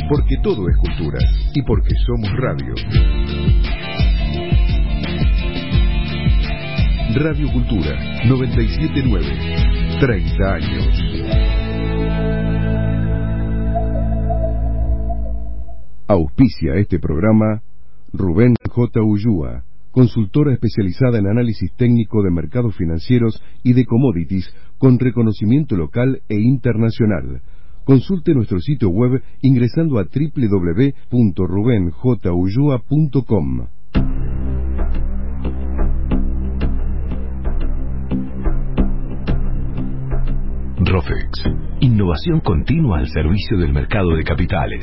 porque todo es cultura y porque somos radio. Radio Cultura 97.9, 30 años. Auspicia este programa Rubén J. Ullúa, consultora especializada en análisis técnico de mercados financieros y de commodities con reconocimiento local e internacional. Consulte nuestro sitio web ingresando a www.rubenjullua.com. Rofex, innovación continua al servicio del mercado de capitales.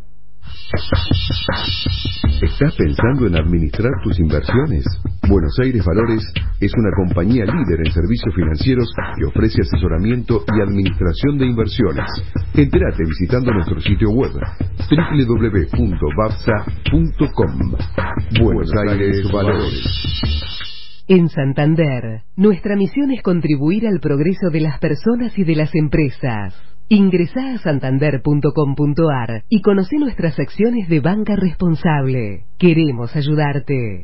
¿Estás pensando en administrar tus inversiones? Buenos Aires Valores es una compañía líder en servicios financieros que ofrece asesoramiento y administración de inversiones. Entérate visitando nuestro sitio web www.babsa.com. Buenos Aires Valores. En Santander, nuestra misión es contribuir al progreso de las personas y de las empresas. Ingresá a santander.com.ar y conoce nuestras acciones de banca responsable. Queremos ayudarte.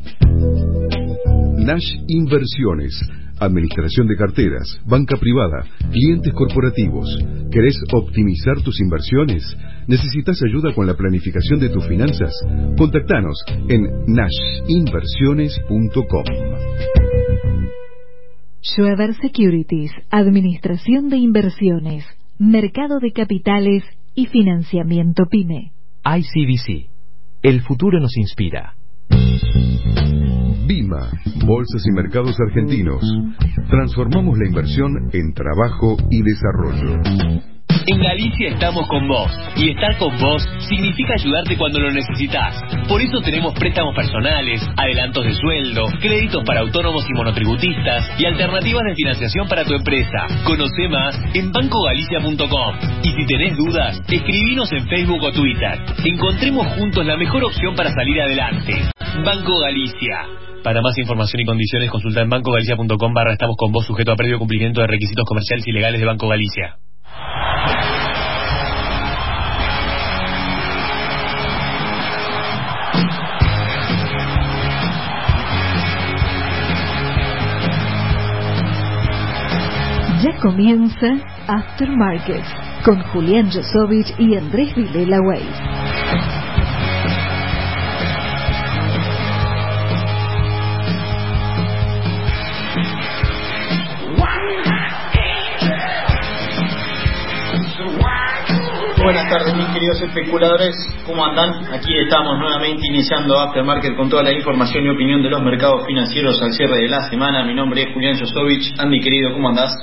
Nash Inversiones, administración de carteras, banca privada, clientes corporativos. ¿Querés optimizar tus inversiones? ¿Necesitas ayuda con la planificación de tus finanzas? Contactanos en nashinversiones.com. Schroeder Securities, administración de inversiones, mercado de capitales y financiamiento PYME. ICBC, el futuro nos inspira. Bima, Bolsas y Mercados Argentinos. Transformamos la inversión en trabajo y desarrollo. En Galicia estamos con vos, y estar con vos significa ayudarte cuando lo necesitas. Por eso tenemos préstamos personales, adelantos de sueldo, créditos para autónomos y monotributistas y alternativas de financiación para tu empresa. Conoce más en bancogalicia.com. Y si tenés dudas, escribinos en Facebook o Twitter. Encontremos juntos la mejor opción para salir adelante. Banco Galicia. Para más información y condiciones, consulta en bancogalicia.com/estamos con vos, sujeto a previo cumplimiento de requisitos comerciales y legales de Banco Galicia. Ya comienza Aftermarket con Julián Josovich y Andrés Vilela Weiss. Buenas tardes, mis queridos especuladores, ¿cómo andan? Aquí estamos nuevamente iniciando Aftermarket con toda la información y opinión de los mercados financieros al cierre de la semana. Mi nombre es Julián Josovich. Andy, querido, ¿cómo andás?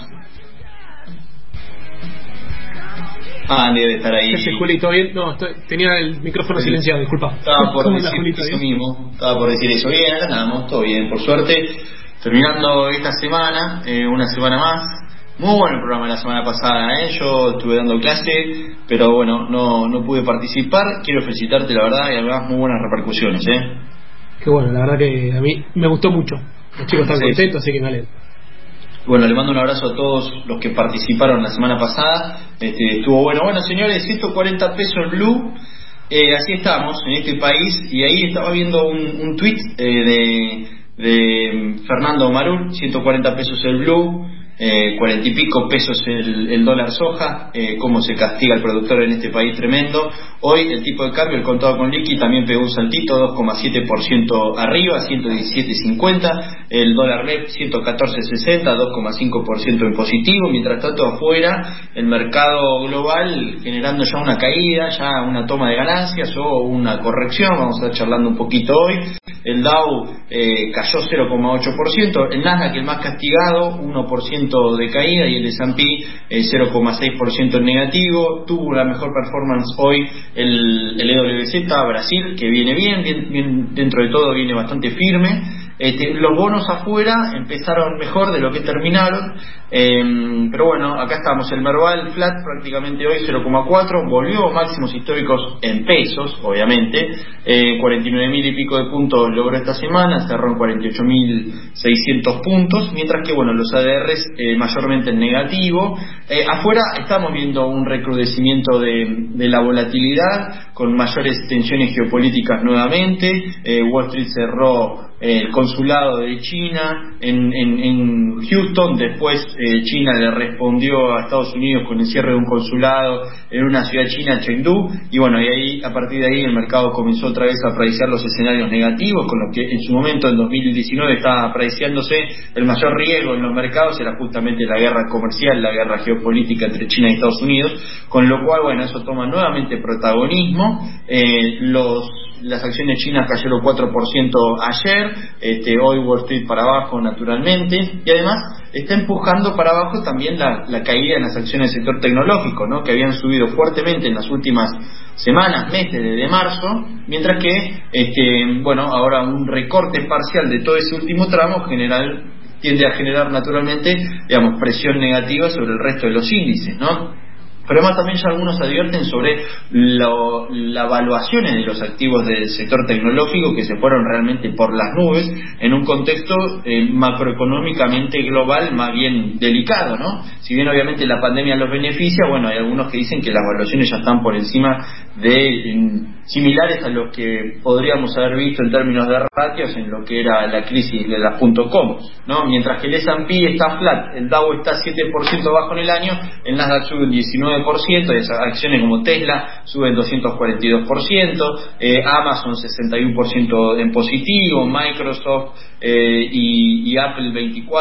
Andy debe estar ahí. ¿Qué haces, Juli? ¿Todo bien? No, tenía el micrófono silenciado, disculpa. Estaba por decir eso mismo. Estaba por decir eso. Bien, acá andamos, todo bien, por suerte. Terminando esta semana, una semana más. Muy bueno el programa de la semana pasada, yo estuve dando clase, pero bueno, no pude participar. Quiero felicitarte, la verdad, y además muy buenas repercusiones, Qué bueno, la verdad que a mí me gustó mucho. Los chicos están contentos, así que me alegro. Bueno, le mando un abrazo a todos los que participaron la semana pasada. Estuvo bueno. Bueno, señores, 140 pesos Blue. Así estamos en este país. Y ahí estaba viendo un tweet de Fernando Marul, 140 pesos el Blue. 40 y pico pesos el dólar soja, cómo se castiga al productor en este país, tremendo. Hoy el tipo de cambio, el contado con liqui, también pegó un saltito, 2,7% arriba, 117.50, el dólar MEP 114.60, 2,5% en positivo. Mientras tanto, afuera el mercado global generando ya una caída, ya una toma de ganancias o una corrección. Vamos a estar charlando un poquito hoy. El Dow cayó 0,8%, el Nasdaq, el más castigado, 1% de caída, y el S&P 0,6% en negativo. Tuvo la mejor performance hoy el EWZ Brasil, que viene bien dentro de todo, viene bastante firme. Los bonos afuera empezaron mejor de lo que terminaron, pero bueno, acá estamos. El Merval flat prácticamente hoy 0,4, volvió a máximos históricos en pesos, obviamente. 49.000 y pico de puntos logró esta semana, cerró en 48.600 puntos, mientras que bueno, los ADRs mayormente en negativo. Afuera estamos viendo un recrudecimiento de la volatilidad, con mayores tensiones geopolíticas nuevamente. Wall Street cerró el consulado de China en Houston, después China le respondió a Estados Unidos con el cierre de un consulado en una ciudad china, Chengdu, y bueno, y ahí, a partir de ahí el mercado comenzó otra vez a preciar los escenarios negativos, con lo que en su momento en 2019 estaba preciándose el mayor riesgo en los mercados, era justamente la guerra comercial, la guerra geopolítica entre China y Estados Unidos, con lo cual bueno, eso toma nuevamente protagonismo. Las acciones chinas cayeron 4% ayer, hoy Wall Street para abajo naturalmente, y además está empujando para abajo también la caída en las acciones del sector tecnológico, ¿no? Que habían subido fuertemente en las últimas semanas, meses, desde marzo, mientras que bueno, ahora un recorte parcial de todo ese último tramo tiende a generar naturalmente, digamos, presión negativa sobre el resto de los índices, ¿no? Pero además también ya algunos advierten sobre las valuaciones de los activos del sector tecnológico, que se fueron realmente por las nubes en un contexto macroeconómicamente global más bien delicado, ¿no? Si bien obviamente la pandemia los beneficia, bueno, hay algunos que dicen que las valuaciones ya están por encima de similares a los que podríamos haber visto en términos de ratios en lo que era la crisis de las .com, ¿no? Mientras que el S&P está flat, el Dow está 7% bajo en el año, el Nasdaq sube un 19%, y esas acciones como Tesla suben 242%, Amazon 61% en positivo, Microsoft y Apple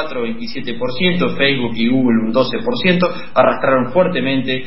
24-27%, Facebook y Google un 12%, arrastraron fuertemente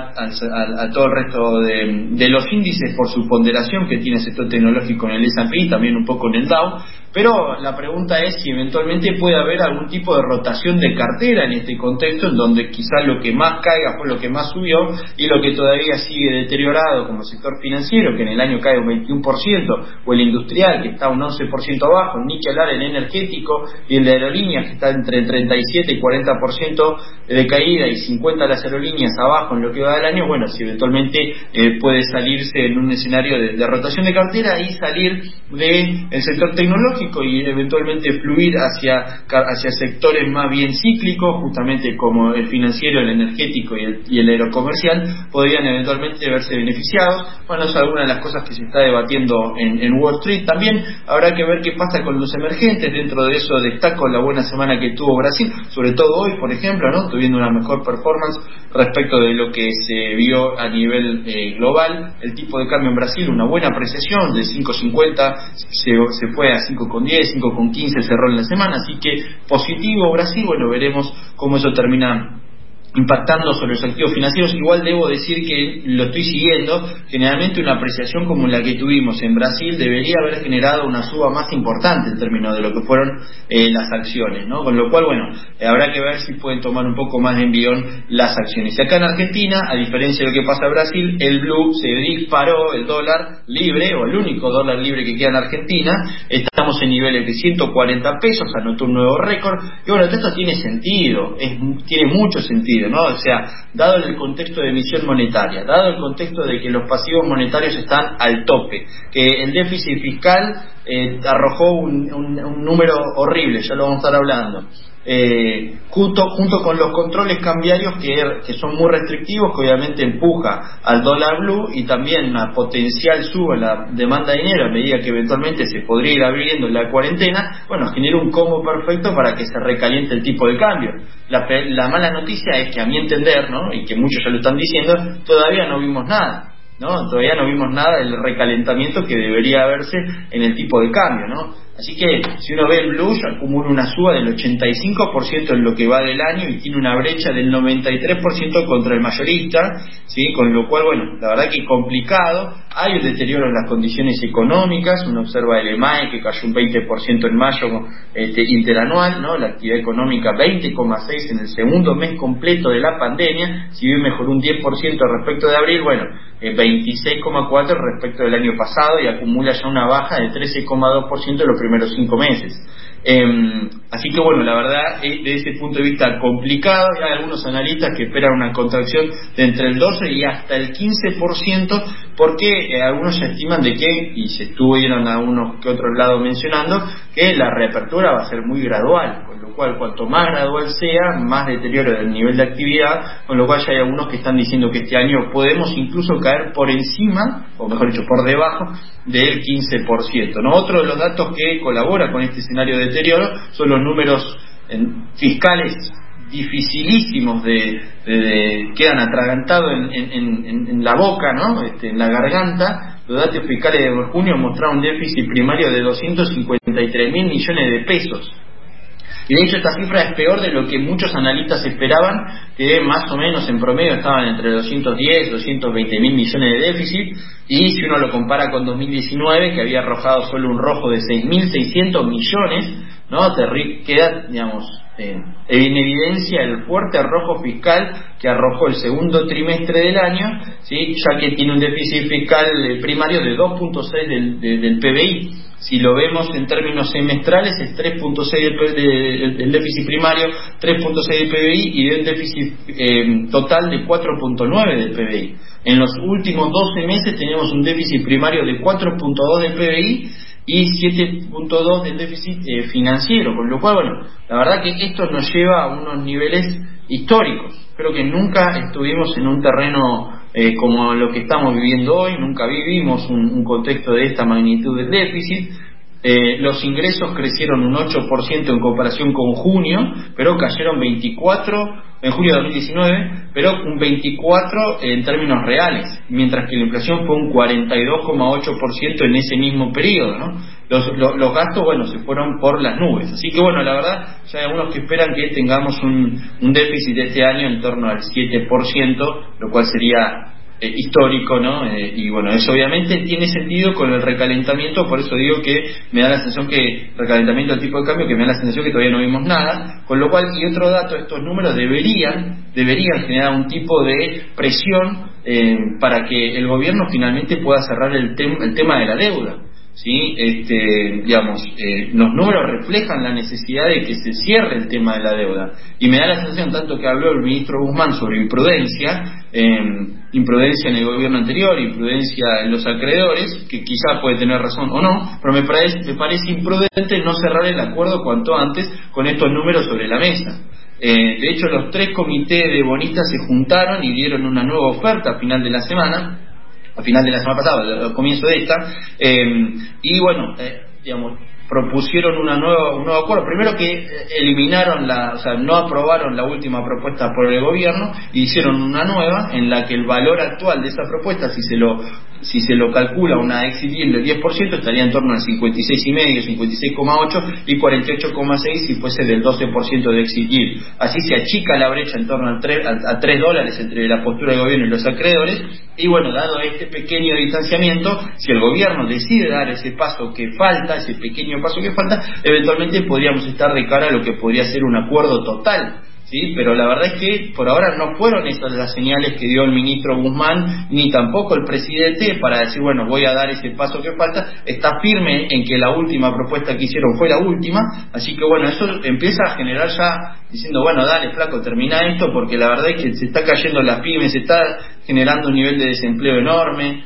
a todo el resto de los índices por su ponderación que tiene el sector tecnológico en el S&P y también un poco en el Dow. Pero la pregunta es si eventualmente puede haber algún tipo de rotación de cartera en este contexto, en donde quizás lo que más caiga fue lo que más subió, y lo que todavía sigue deteriorado, como el sector financiero, que en el año cae un 21%, o el industrial, que está un 11% abajo, ni que hablar el energético y el de aerolíneas, que está entre 37 y 40% de caída, y 50 las aerolíneas abajo en lo que va del año. Bueno, si eventualmente puede salirse en un escenario de rotación de cartera y salir del sector tecnológico y eventualmente fluir hacia sectores más bien cíclicos, justamente como el financiero, el energético y el aerocomercial, podrían eventualmente verse beneficiados. Bueno, es alguna de las cosas que se está debatiendo en Wall Street. También habrá que ver qué pasa con los emergentes. Dentro de eso destaco la buena semana que tuvo Brasil, sobre todo hoy, por ejemplo, ¿no? Tuviendo una mejor performance respecto de lo que se vio a nivel global. El tipo de cambio en Brasil, una buena apreciación, de 5.50 se fue a 5.10, 5.15 cerró en la semana, así que positivo Brasil. Bueno, veremos cómo eso termina impactando sobre los activos financieros. Igual debo decir que lo estoy siguiendo. Generalmente una apreciación como la que tuvimos en Brasil debería haber generado una suba más importante en términos de lo que fueron las acciones, ¿no? Con lo cual, bueno, habrá que ver si pueden tomar un poco más de envión las acciones. Y acá en Argentina, a diferencia de lo que pasa en Brasil, el blue se disparó, el dólar libre, o el único dólar libre que queda en Argentina. Estamos en niveles de 140 pesos, anotó un nuevo récord. Y bueno, esto tiene sentido, tiene mucho sentido, ¿no? O sea, dado el contexto de emisión monetaria, dado el contexto de que los pasivos monetarios están al tope, que el déficit fiscal arrojó un número horrible, ya lo vamos a estar hablando, junto con los controles cambiarios que son muy restrictivos, que obviamente empuja al dólar blue, y también una potencial suba en la demanda de dinero a medida que eventualmente se podría ir abriendo la cuarentena. Bueno, genera un combo perfecto para que se recaliente el tipo de cambio. La mala noticia es que, a mi entender, ¿no?, y que muchos ya lo están diciendo, todavía no vimos nada, ¿no? Todavía no vimos nada del recalentamiento que debería verse en el tipo de cambio, ¿no? Así que si uno ve el blue, acumula una suba del 85% en lo que va del año y tiene una brecha del 93% contra el mayorista, ¿sí? Con lo cual, bueno, la verdad que complicado. Hay un deterioro en las condiciones económicas. Uno observa el EMAE, que cayó un 20% en mayo interanual, ¿no? La actividad económica 20,6 en el segundo mes completo de la pandemia, si bien mejoró un 10% respecto de abril, bueno, 26,4 respecto del año pasado, y acumula ya una baja de 13,2% en los primeros 5 meses. Así que bueno, la verdad, de ese punto de vista complicado. Hay algunos analistas que esperan una contracción de entre el 12 y hasta el 15%, porque algunos ya estiman de que, y se estuvieron a unos que otros lados mencionando, que la reapertura va a ser muy gradual, con lo cual cuanto más gradual sea, más deterioro del nivel de actividad, con lo cual ya hay algunos que están diciendo que este año podemos incluso caer por encima, o mejor dicho, por debajo del 15%, ¿no? Otro de los datos que colabora con este escenario de deterioro son los números fiscales dificilísimos quedan atragantados en la boca, ¿no? En la garganta. Los datos fiscales de junio mostraron un déficit primario de 253.000 millones de pesos. Y de hecho esta cifra es peor de lo que muchos analistas esperaban, que más o menos en promedio estaban entre 210 y 220 mil millones de déficit, y si uno lo compara con 2019, que había arrojado solo un rojo de 6.600 millones, ¿no? Queda, digamos, en evidencia el fuerte arrojo fiscal que arrojó el segundo trimestre del año, ¿sí? Ya que tiene un déficit fiscal primario de 2.6 del PBI. Si lo vemos en términos semestrales, es 3.6 del déficit primario, 3.6 del PBI y de un déficit total de 4.9 del PBI. En los últimos 12 meses tenemos un déficit primario de 4.2 del PBI y 7.2 del déficit financiero, con lo cual, bueno, la verdad que esto nos lleva a unos niveles históricos. Creo que nunca estuvimos en un terreno como lo que estamos viviendo hoy, nunca vivimos un contexto de esta magnitud de déficit. Los ingresos crecieron un 8% en comparación con junio, pero cayeron 24% en junio de 2019, pero un 24% en términos reales, mientras que la inflación fue un 42,8% en ese mismo periodo, ¿no? Los gastos, bueno, se fueron por las nubes. Así que bueno, la verdad, ya hay algunos que esperan que tengamos un déficit de este año en torno al 7%, lo cual sería histórico, ¿no? Y bueno, eso obviamente tiene sentido con el recalentamiento, por eso digo que me da la sensación que recalentamiento del tipo de cambio, que me da la sensación que todavía no vimos nada, con lo cual, y otro dato, estos números deberían generar un tipo de presión para que el gobierno finalmente pueda cerrar el tema de la deuda. ¿Sí? Los números reflejan la necesidad de que se cierre el tema de la deuda, y me da la sensación, tanto que habló el ministro Guzmán sobre imprudencia en el gobierno anterior, imprudencia en los acreedores, que quizá puede tener razón o no, pero me parece imprudente no cerrar el acuerdo cuanto antes con estos números sobre la mesa. De hecho, los 3 comités de bonistas se juntaron y dieron una nueva oferta a final de la semana pasada, al comienzo de esta, y bueno, propusieron un nuevo acuerdo. Primero que eliminaron no aprobaron la última propuesta por el gobierno y hicieron una nueva en la que el valor actual de esa propuesta, si se lo calcula una exit yield del 10%, estaría en torno al 56,5, 56,8 y 48,6 si fuese del 12% de exit yield. Así se achica la brecha en torno a $3 entre la postura del gobierno y los acreedores. Y bueno, dado este pequeño distanciamiento, si el gobierno decide dar ese paso que falta, ese pequeño paso que falta, eventualmente podríamos estar de cara a lo que podría ser un acuerdo total, ¿sí? Pero la verdad es que por ahora no fueron esas las señales que dio el ministro Guzmán, ni tampoco el presidente, para decir, bueno, voy a dar ese paso que falta. Está firme en que la última propuesta que hicieron fue la última, así que bueno, eso empieza a generar ya, diciendo, bueno, dale flaco, termina esto, porque la verdad es que se está cayendo las pymes, se está generando un nivel de desempleo enorme,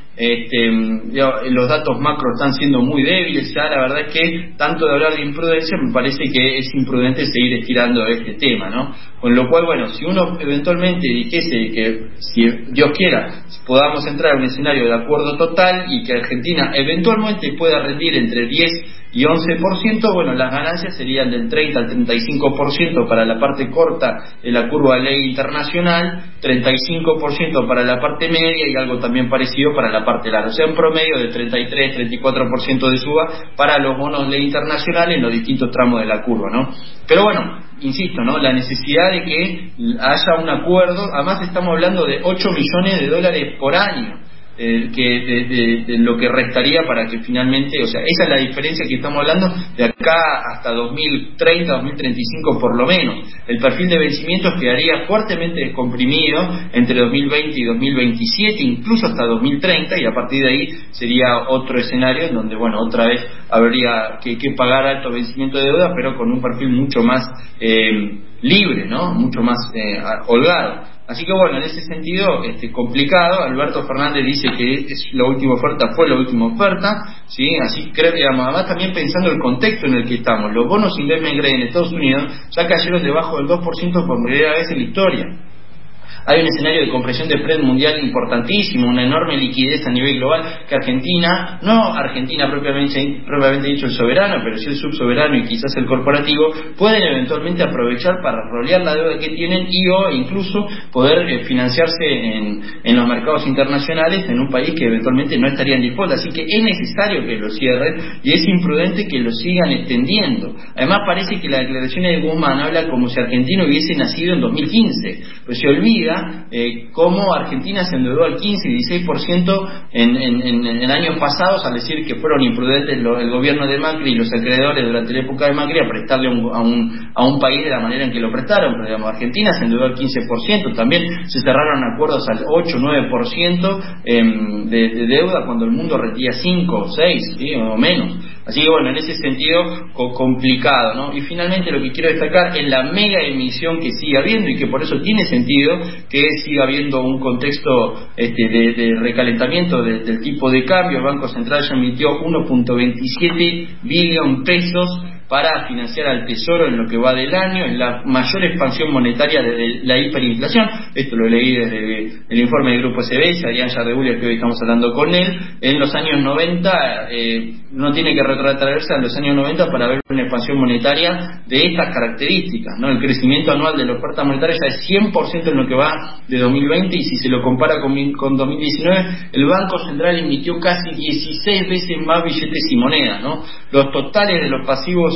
los datos macro están siendo muy débiles, ya la verdad es que tanto de hablar de imprudencia me parece que es imprudente seguir estirando este tema, ¿no? Con lo cual, bueno, si uno eventualmente dijese que, si Dios quiera, podamos entrar a un escenario de acuerdo total y que Argentina eventualmente pueda rendir entre 10 y 11%, bueno, las ganancias serían del 30 al 35% para la parte corta de la curva de ley internacional, 35% para la parte media y algo también parecido para la parte larga. O sea, en promedio de 33-34% de suba para los bonos ley internacional en los distintos tramos de la curva, ¿no? Pero bueno, insisto, ¿no? La necesidad de que haya un acuerdo, además estamos hablando de $8 millones por año. de lo que restaría para que finalmente, o sea, esa es la diferencia que estamos hablando de acá hasta 2030, 2035 por lo menos. El perfil de vencimientos quedaría fuertemente descomprimido entre 2020 y 2027, incluso hasta 2030, y a partir de ahí sería otro escenario en donde, bueno, otra vez habría que pagar alto vencimiento de deuda, pero con un perfil mucho más libre, ¿no? Mucho más holgado. Así que bueno, en ese sentido, complicado. Alberto Fernández dice que es la última oferta, fue la última oferta, ¿sí? Así creo que además también pensando el contexto en el que estamos. Los bonos investment grade en Estados Unidos ya cayeron debajo del 2% por primera vez en la historia. Hay un escenario de compresión de spread mundial importantísimo, una enorme liquidez a nivel global que Argentina, no Argentina propiamente dicho el soberano, pero sí el subsoberano y quizás el corporativo, pueden eventualmente aprovechar para rolear la deuda que tienen y o incluso poder financiarse en los mercados internacionales en un país que eventualmente no estaría en default. Así que es necesario que lo cierren y es imprudente que lo sigan extendiendo. Además parece que la declaración de Guzmán habla como si Argentina hubiese nacido en 2015, pero se olvida cómo Argentina se endeudó al 15 y 16% en años pasados, al decir que fueron imprudentes el gobierno de Macri y los acreedores durante la época de Macri a prestarle a un país de la manera en que lo prestaron. Pero digamos, Argentina se endeudó al 15%, también se cerraron acuerdos al 8-9% de deuda cuando el mundo retía 5 o 6, ¿sí? O menos. Así que bueno, en ese sentido complicado, ¿no? Y finalmente lo que quiero destacar es la mega emisión que sigue habiendo y que por eso tiene sentido que siga habiendo un contexto de recalentamiento del tipo de cambio. El Banco Central ya emitió 1.27 billón pesos para financiar al Tesoro en lo que va del año, en la mayor expansión monetaria desde la hiperinflación. Esto lo leí desde el informe del Grupo SBS, Adrián Yardebuller, que hoy estamos hablando con él. En los años 90, no tiene que retrotraerse a los años 90 para ver una expansión monetaria de estas características, ¿no? El crecimiento anual de la oferta monetaria ya es 100% en lo que va de 2020, y si se lo compara con 2019, el Banco Central emitió casi 16 veces más billetes y monedas, ¿no? Los totales de los pasivos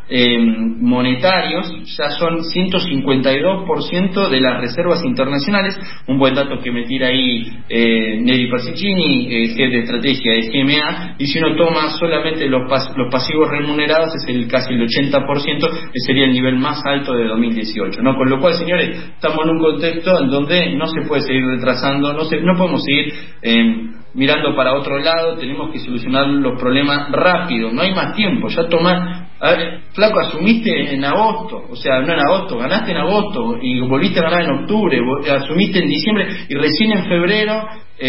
monetarios ya son 152% de las reservas internacionales. Un buen dato que me tira ahí Neri Pasicini, jefe de estrategia de GMA, y si uno toma solamente los pasivos remunerados es casi el 80%, que sería el nivel más alto de 2018, ¿no? Con lo cual, señores, estamos en un contexto en donde no se puede seguir retrasando, no podemos seguir mirando para otro lado, tenemos que solucionar los problemas rápido, no hay más tiempo, ya tomás. A ver, flaco, asumiste en agosto, o sea, no en agosto, ganaste en agosto y volviste a ganar en octubre, asumiste en diciembre y recién en febrero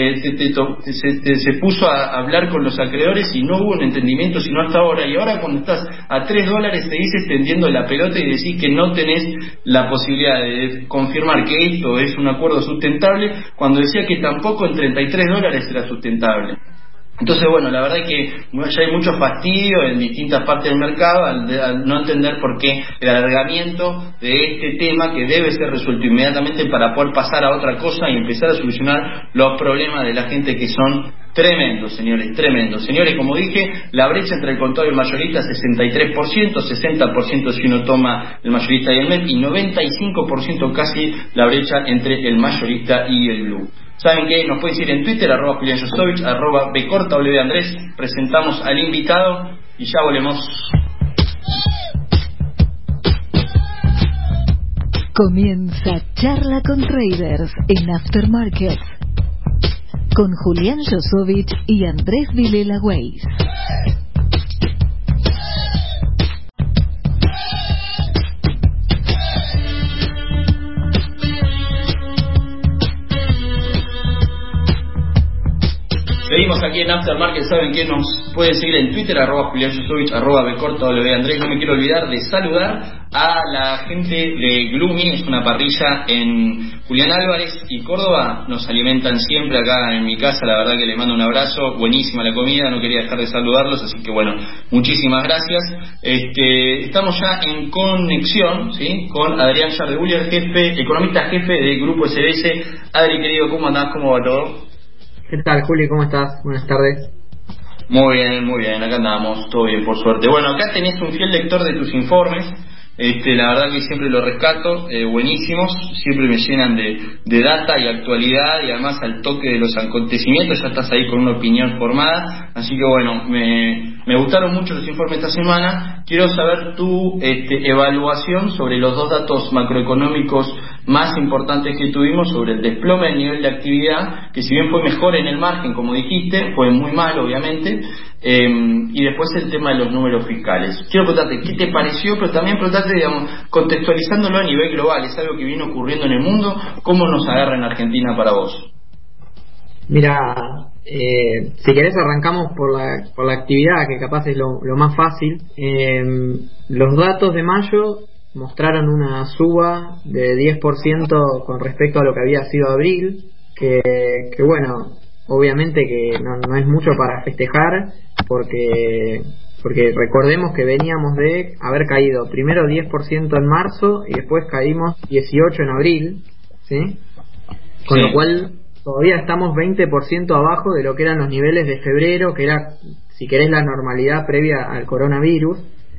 se puso a hablar con los acreedores y no hubo un entendimiento sino hasta ahora. Y ahora cuando estás a $3 seguís extendiendo la pelota y decís que no tenés la posibilidad de confirmar que esto es un acuerdo sustentable, cuando decía que tampoco en $33 era sustentable. Entonces, bueno, la verdad es que ya hay mucho fastidio en distintas partes del mercado al no entender por qué el alargamiento de este tema, que debe ser resuelto inmediatamente para poder pasar a otra cosa y empezar a solucionar los problemas de la gente, que son tremendos, señores, tremendos. Señores, como dije, la brecha entre el contado y el mayorista es 63%, 60% si uno toma el mayorista y el MEP, y 95% casi la brecha entre el mayorista y el blue. ¿Saben qué? Nos pueden seguir en Twitter, @Julián Josovich, @bcortaWandrés. Presentamos al invitado y ya volvemos. Comienza Charla con Traders en Aftermarket con Julián Josovich y Andrés Vilela Weiss. Seguimos aquí en Aftermarket. ¿Saben qué? Nos pueden seguir en Twitter, @Julián Josovich, @bcortaWandrés. No me quiero olvidar de saludar a la gente de Gloomy. Es una parrilla en Julián Álvarez y Córdoba. Nos alimentan siempre acá en mi casa. La verdad que les mando un abrazo. Buenísima la comida. No quería dejar de saludarlos. Así que bueno, muchísimas gracias. Estamos ya en conexión, ¿sí?, con Adrián Yardebuller, economista jefe del Grupo SBS. Adri, querido, ¿cómo andás? ¿Cómo va todo? ¿Qué tal, Juli? ¿Cómo estás? Buenas tardes. Muy bien, acá andamos, todo bien, por suerte. Bueno, acá tenés un fiel lector de tus informes, La verdad que siempre lo rescato, buenísimos, siempre me llenan de data y actualidad, y además al toque de los acontecimientos ya estás ahí con una opinión formada, así que bueno, me gustaron mucho los informes esta semana. Quiero saber tu evaluación sobre los dos datos macroeconómicos más importantes que tuvimos, sobre el desplome del nivel de actividad, que si bien fue mejor en el margen, como dijiste, fue muy mal obviamente, y después el tema de los números fiscales. Quiero preguntarte qué te pareció, pero también preguntarte, digamos, contextualizándolo a nivel global, es algo que viene ocurriendo en el mundo, ¿cómo nos agarra en Argentina para vos? Mira, si querés arrancamos por la actividad, que capaz es lo más fácil. Los datos de mayo mostraron una suba de 10% con respecto a lo que había sido abril, que bueno, obviamente que no es mucho para festejar, porque recordemos que veníamos de haber caído primero 10% en marzo y después caímos 18% en abril, ¿sí? Con lo cual todavía estamos 20% abajo de lo que eran los niveles de febrero, que era, si querés, la normalidad previa al coronavirus.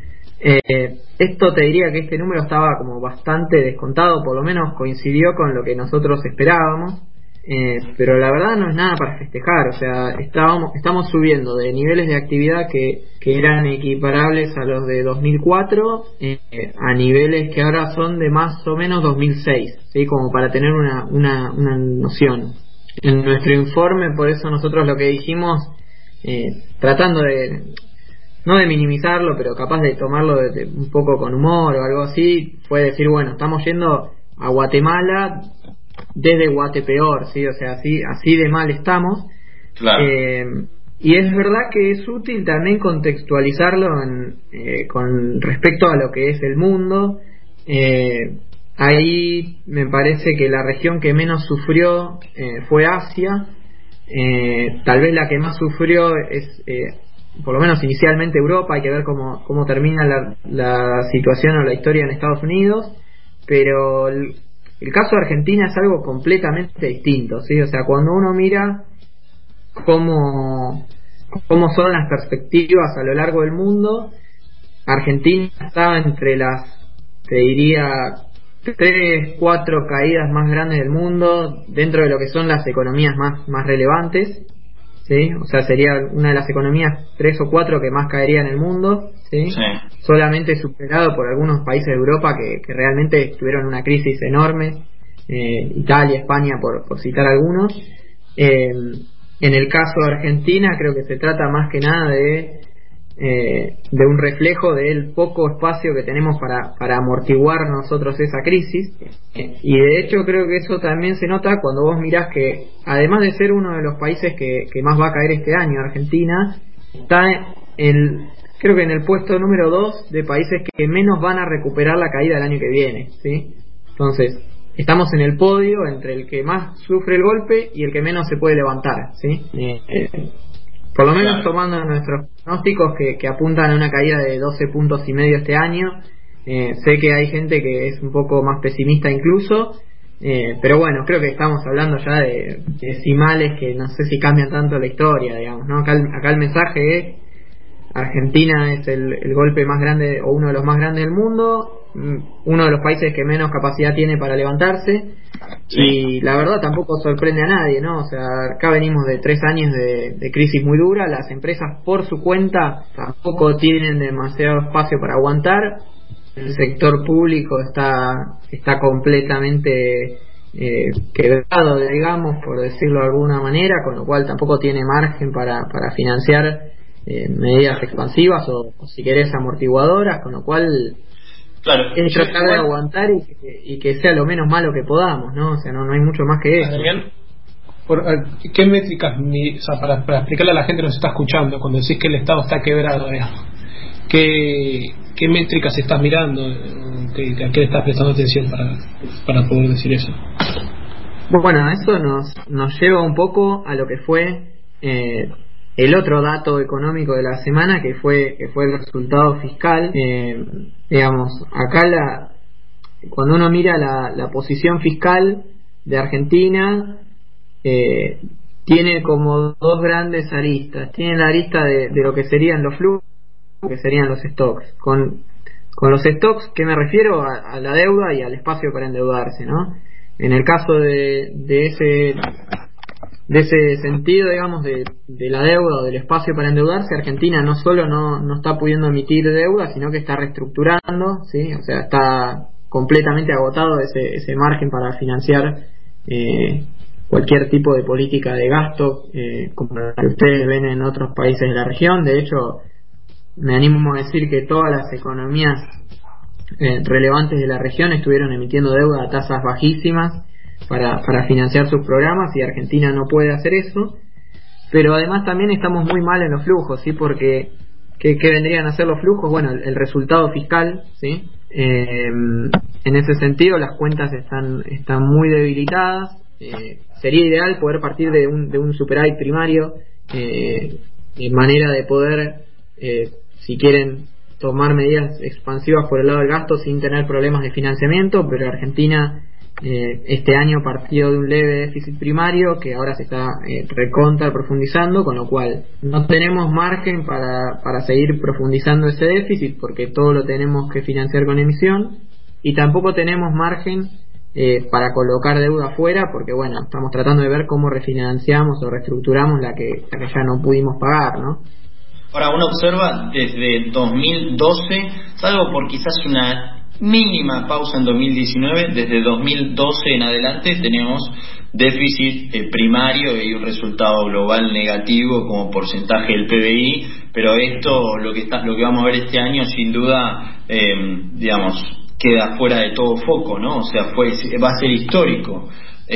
Esto te diría que este número estaba como bastante descontado, por lo menos coincidió con lo que nosotros esperábamos, pero la verdad no es nada para festejar. O sea, estamos subiendo de niveles de actividad que eran equiparables a los de 2004 a niveles que ahora son de más o menos 2006, ¿sí? Como para tener una noción. En nuestro informe, por eso nosotros lo que dijimos, tratando de no de minimizarlo, pero capaz de tomarlo un poco con humor o algo así, fue decir, bueno, estamos yendo a Guatemala desde Guatepeor, ¿sí? O sea, así de mal estamos. Claro. Y es verdad que es útil también contextualizarlo con respecto a lo que es el mundo. Ahí me parece que la región que menos sufrió fue Asia. Tal vez la que más sufrió es, por lo menos inicialmente, Europa. Hay que ver cómo termina la situación o la historia en Estados Unidos, pero el caso de Argentina es algo completamente distinto, ¿sí? O sea, cuando uno mira cómo son las perspectivas a lo largo del mundo, Argentina está entre las, te diría, 3-4 caídas más grandes del mundo dentro de lo que son las economías más relevantes, ¿sí? O sea, sería una de las economías 3 o 4 que más caería en el mundo, ¿sí? Sí. Solamente superado por algunos países de Europa que realmente tuvieron una crisis enorme, Italia, España, por citar algunos. En el caso de Argentina, creo que se trata más que nada de un reflejo del poco espacio que tenemos para amortiguar nosotros esa crisis, y de hecho creo que eso también se nota cuando vos mirás que, además de ser uno de los países que más va a caer este año, Argentina está creo que en el puesto número 2 de países que menos van a recuperar la caída del año que viene, ¿sí? Entonces estamos en el podio entre el que más sufre el golpe y el que menos se puede levantar, ¿sí? Por lo menos tomando nuestros pronósticos que apuntan a una caída de 12,5 puntos este año. Sé que hay gente que es un poco más pesimista incluso, pero bueno, creo que estamos hablando ya de decimales que no sé si cambian tanto la historia, digamos, ¿no? Acá el mensaje es: Argentina es el golpe más grande, o uno de los más grandes del mundo, uno de los países que menos capacidad tiene para levantarse. Sí. Y la verdad tampoco sorprende a nadie, ¿no? O sea, acá venimos de 3 años de crisis muy dura. Las empresas por su cuenta tampoco tienen demasiado espacio para aguantar. El sector público está completamente quebrado, digamos, por decirlo de alguna manera, con lo cual tampoco tiene margen para financiar medidas expansivas o si querés amortiguadoras, con lo cual claro, es tratar de aguantar y que sea lo menos malo que podamos, ¿no? O sea, no hay mucho más que eso. Adrián, ¿qué métricas, o sea, para explicarle a la gente que nos está escuchando, cuando decís que el Estado está quebrado, digamos, ¿qué métricas estás mirando? ¿A qué le estás prestando atención para poder decir eso? Bueno, eso nos lleva un poco a lo que fue el otro dato económico de la semana, que fue el resultado fiscal. Digamos, acá cuando uno mira la posición fiscal de Argentina, tiene como 2 grandes aristas. Tiene la arista de lo que serían los flujos, que serían los stocks, con Con los stocks, ¿qué me refiero? A la deuda y al espacio para endeudarse, ¿no? En el caso de ese sentido, digamos, de la deuda o del espacio para endeudarse, Argentina no solo no está pudiendo emitir deuda, sino que está reestructurando, ¿sí? O sea, está completamente agotado ese margen para financiar cualquier tipo de política de gasto, como la que ustedes ven en otros países de la región. De hecho, me animo a decir que todas las economías relevantes de la región estuvieron emitiendo deuda a tasas bajísimas para financiar sus programas, y Argentina no puede hacer eso. Pero además también estamos muy mal en los flujos, ¿sí? Porque ¿qué vendrían a ser los flujos? Bueno, el resultado fiscal, ¿sí? En ese sentido las cuentas están muy debilitadas. Sería ideal poder partir de un superávit primario, de manera de poder, si quieren, tomar medidas expansivas por el lado del gasto sin tener problemas de financiamiento. Pero Argentina este año partió de un leve déficit primario que ahora se está recontra profundizando, con lo cual no tenemos margen para seguir profundizando ese déficit, porque todo lo tenemos que financiar con emisión, y tampoco tenemos margen para colocar deuda afuera, porque bueno, estamos tratando de ver cómo refinanciamos o reestructuramos la que ya no pudimos pagar, ¿no? Ahora, uno observa desde 2012, salvo por quizás una mínima pausa en 2019, desde 2012 en adelante tenemos déficit primario y un resultado global negativo como porcentaje del PBI, pero esto, lo que vamos a ver este año, sin duda, queda fuera de todo foco, ¿no? O sea, va a ser histórico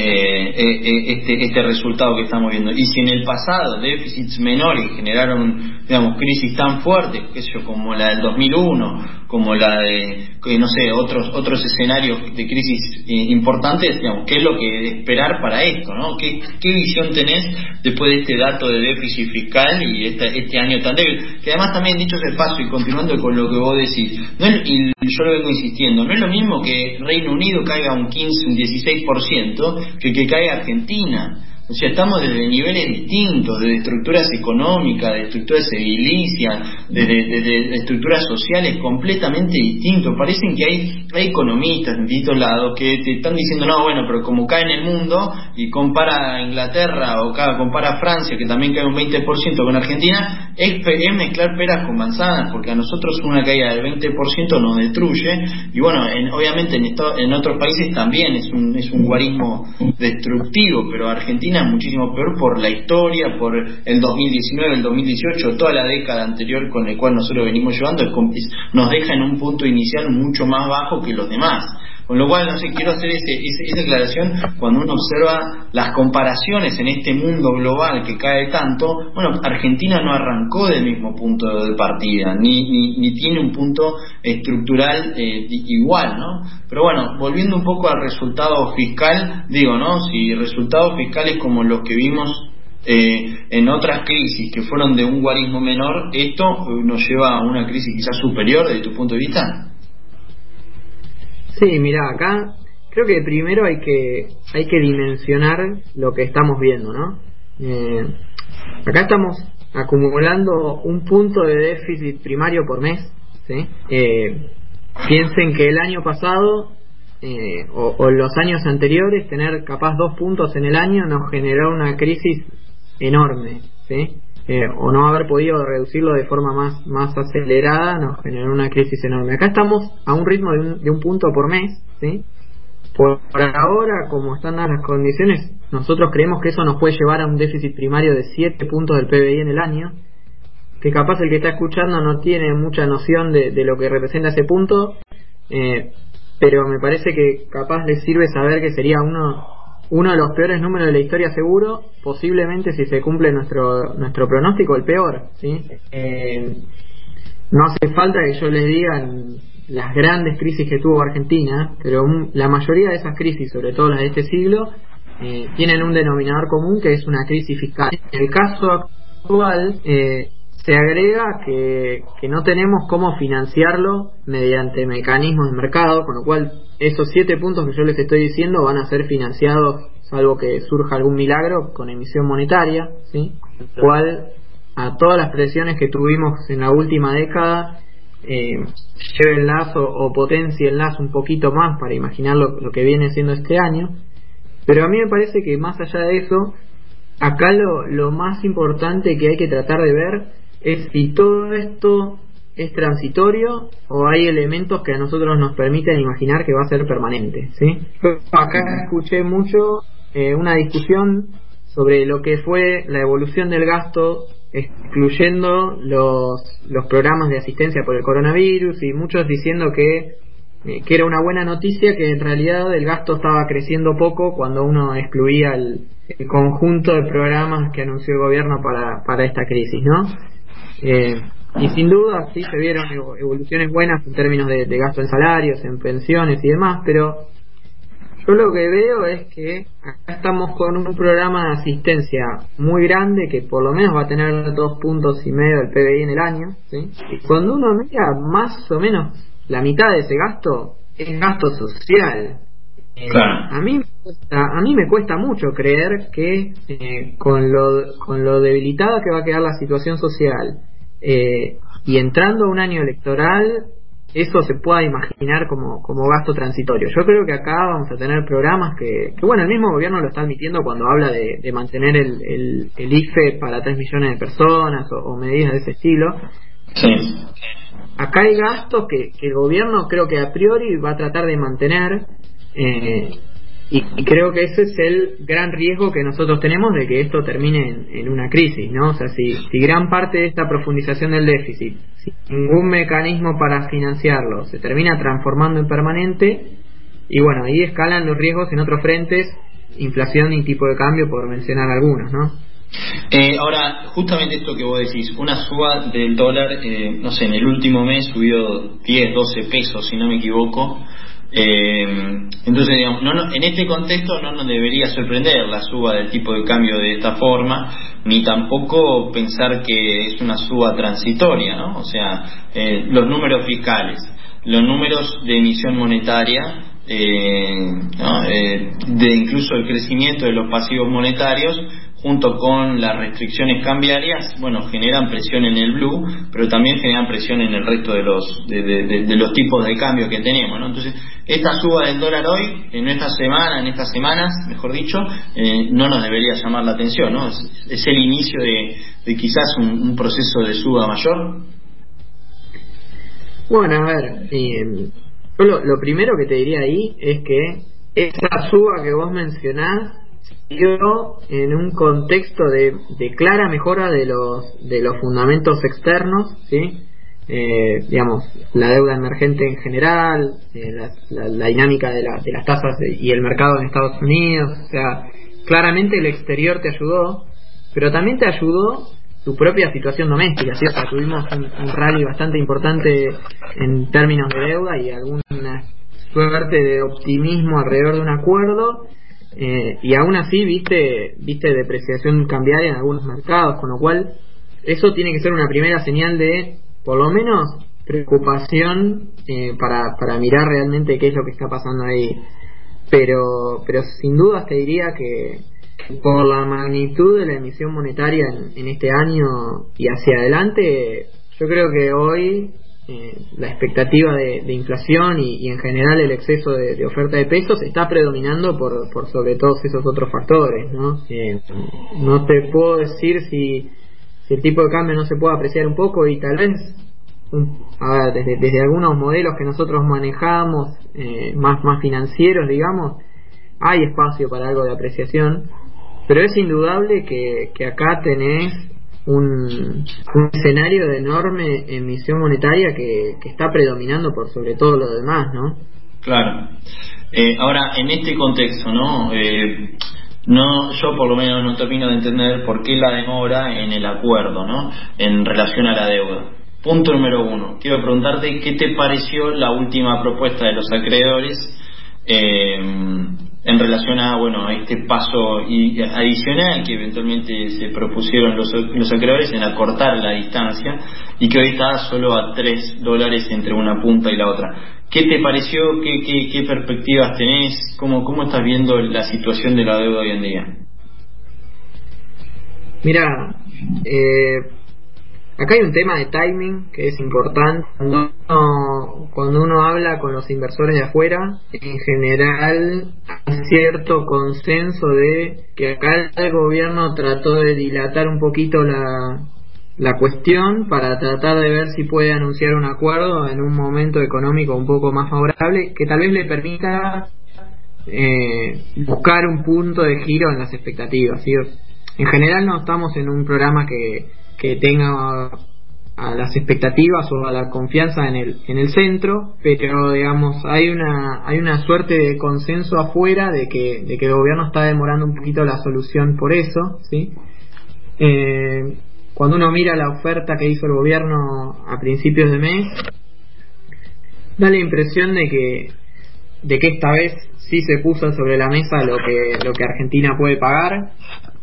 este resultado que estamos viendo. Y si en el pasado déficits menores generaron, crisis tan fuertes, como la del 2001, como la de, otros escenarios de crisis importantes, ¿qué es lo que esperar para esto, no? ¿Qué visión tenés después de este dato de déficit fiscal y este año tan débil? Que además, también, dicho ese paso y continuando con lo que vos decís, y yo lo vengo insistiendo, no es lo mismo que Reino Unido caiga un 15, un 16%, que caiga Argentina. O sea, estamos desde niveles distintos, de estructuras económicas, de estructuras edilicias, de estructuras sociales completamente distintos. Parecen que hay economistas en distintos lados que te están diciendo, no, bueno, pero como cae en el mundo y compara a Inglaterra o compara a Francia, que también cae un 20% con Argentina, es mezclar peras con manzanas, porque a nosotros una caída del 20% nos destruye. Y bueno, obviamente en otros países también es un guarismo destructivo, pero Argentina es muchísimo peor por la historia, por el 2019, el 2018, toda la década anterior con el cual nosotros venimos llevando, nos deja en un punto inicial mucho más bajo que los demás. Con lo cual, quiero hacer esa aclaración cuando uno observa las comparaciones en este mundo global que cae tanto. Bueno, Argentina no arrancó del mismo punto de partida, ni tiene un punto estructural igual, ¿no? Pero bueno, volviendo un poco al resultado fiscal, si resultados fiscales como los que vimos en otras crisis que fueron de un guarismo menor, esto nos lleva a una crisis quizás superior desde tu punto de vista. Sí, mira, acá creo que primero hay que dimensionar lo que estamos viendo, ¿no? Acá estamos acumulando un punto de déficit primario por mes, ¿sí? Piensen que el año pasado o los años anteriores, tener capaz 2 puntos en el año nos generó una crisis enorme, ¿sí? O no haber podido reducirlo de forma más acelerada nos generó una crisis enorme. Acá estamos a un ritmo de un punto por mes, ¿sí? Por ahora, como están dadas las condiciones, nosotros creemos que eso nos puede llevar a un déficit primario de 7 puntos del PBI en el año, que capaz el que está escuchando no tiene mucha noción de lo que representa ese punto, pero me parece que capaz les sirve saber que sería uno de los peores números de la historia, seguro, posiblemente, si se cumple nuestro pronóstico, el peor, ¿sí? No hace falta que yo les diga las grandes crisis que tuvo Argentina, pero la mayoría de esas crisis, sobre todo las de este siglo, tienen un denominador común, que es una crisis fiscal. En el caso actual se agrega que no tenemos cómo financiarlo mediante mecanismos de mercado, con lo cual esos 7 puntos que yo les estoy diciendo van a ser financiados, salvo que surja algún milagro, con emisión monetaria, ¿sí? Cual a todas las presiones que tuvimos en la última década llévenlas o potencienlas un poquito más para imaginar lo que viene siendo este año. Pero a mí me parece que más allá de eso, acá lo más importante que hay que tratar de ver es si todo esto es transitorio o hay elementos que a nosotros nos permiten imaginar que va a ser permanente, ¿sí? Yo acá escuché mucho una discusión sobre lo que fue la evolución del gasto, excluyendo los programas de asistencia por el coronavirus, y muchos diciendo que era una buena noticia que en realidad el gasto estaba creciendo poco cuando uno excluía el conjunto de programas que anunció el gobierno para esta crisis, ¿no? Y sin duda sí se vieron evoluciones buenas en términos de gasto en salarios, en pensiones y demás, pero yo lo que veo es que acá estamos con un programa de asistencia muy grande que por lo menos va a tener 2,5 puntos del PBI en el año, ¿sí? Y cuando uno mira, más o menos la mitad de ese gasto es gasto social. Claro. A mí me cuesta mucho creer que con lo debilitada que va a quedar la situación social y entrando a un año electoral, eso se pueda imaginar como gasto transitorio. Yo creo que acá vamos a tener programas que bueno, el mismo gobierno lo está admitiendo cuando habla de mantener el IFE para 3 millones de personas o medidas de ese estilo. Sí. Acá hay gastos que el gobierno creo que a priori va a tratar de mantener, y creo que ese es el gran riesgo que nosotros tenemos de que esto termine en una crisis, ¿no? O sea, si gran parte de esta profundización del déficit, sin ningún mecanismo para financiarlo, se termina transformando en permanente, y bueno, ahí escalan los riesgos en otros frentes, inflación y tipo de cambio, por mencionar algunos, ¿no? Ahora, justamente esto que vos decís, una suba del dólar, no sé, en el último mes subió 10, 12 pesos, si no me equivoco. Entonces, digamos, en este contexto no nos debería sorprender la suba del tipo de cambio de esta forma, ni tampoco pensar que es una suba transitoria, ¿no? O sea, los números fiscales, los números de emisión monetaria, ¿no? De incluso el crecimiento de los pasivos monetarios, junto con las restricciones cambiarias, bueno, generan presión en el blue, pero también generan presión en el resto de los tipos de cambio que tenemos, ¿no? Entonces, esta suba del dólar hoy, en estas semanas, mejor dicho, no nos debería llamar la atención, ¿no? Es el inicio de quizás un proceso de suba mayor. Bueno, a ver, yo lo primero que te diría ahí es que esa suba que vos mencionás en un contexto de clara mejora de los fundamentos externos, ¿sí? Digamos, la deuda emergente en general, la dinámica de las tasas y el mercado en Estados Unidos. O sea, claramente el exterior te ayudó, pero también te ayudó tu propia situación doméstica, ¿sí? O sea, tuvimos un rally bastante importante en términos de deuda y alguna suerte de optimismo alrededor de un acuerdo. Y aún así viste depreciación cambiaria en algunos mercados, con lo cual eso tiene que ser una primera señal de, por lo menos, preocupación para mirar realmente qué es lo que está pasando ahí. Pero sin duda te diría que por la magnitud de la emisión monetaria en este año y hacia adelante, yo creo que hoy la expectativa de inflación y en general el exceso de oferta de pesos está predominando por sobre todos esos otros factores, ¿no? No te puedo decir si el tipo de cambio no se puede apreciar un poco, y tal vez a ver, desde algunos modelos que nosotros manejamos más financieros, digamos, hay espacio para algo de apreciación, pero es indudable que acá tenés un escenario de enorme emisión monetaria que está predominando por sobre todo lo demás, ¿no? Claro. Ahora, en este contexto, ¿no? Yo por lo menos no termino de entender por qué la demora en el acuerdo, ¿no? En relación a la deuda. Punto número 1. Quiero preguntarte qué te pareció la última propuesta de los acreedores en relación a este paso adicional que eventualmente se propusieron los acreedores en acortar la distancia, y que hoy está solo a $3 entre una punta y la otra. ¿Qué te pareció? ¿Qué perspectivas tenés? ¿Cómo estás viendo la situación de la deuda hoy en día? Mira, acá hay un tema de timing que es importante. Cuando uno habla con los inversores de afuera, en general hay cierto consenso de que acá el gobierno trató de dilatar un poquito la cuestión para tratar de ver si puede anunciar un acuerdo en un momento económico un poco más favorable que tal vez le permita buscar un punto de giro en las expectativas, ¿sí? En general no estamos en un programa que tenga a las expectativas o a la confianza en el centro, pero digamos hay una suerte de consenso afuera de que el gobierno está demorando un poquito la solución por eso, ¿sí? Cuando uno mira la oferta que hizo el gobierno a principios de mes, da la impresión de que esta vez sí se puso sobre la mesa lo que Argentina puede pagar.